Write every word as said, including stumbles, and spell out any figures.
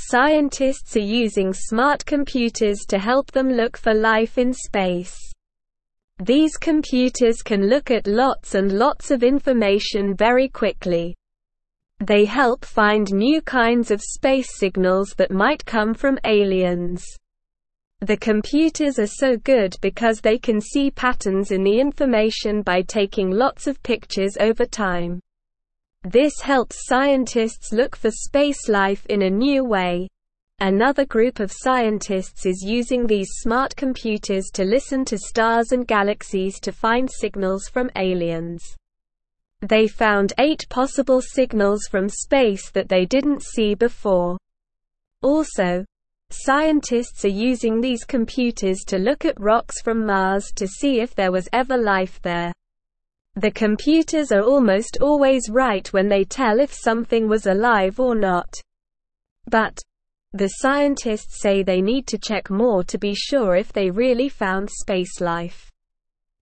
Scientists are using smart computers to help them look for life in space. These computers can look at lots and lots of information very quickly. They help find new kinds of space signals that might come from aliens. The computers are so good because they can see patterns in the information by taking lots of pictures over time. This helps scientists look for space life in a new way. Another group of scientists is using these smart computers to listen to stars and galaxies to find signals from aliens. They found eight possible signals from space that they didn't see before. Also, scientists are using these computers to look at rocks from Mars to see if there was ever life there. The computers are almost always right when they tell if something was alive or not. But the scientists say they need to check more to be sure if they really found space life.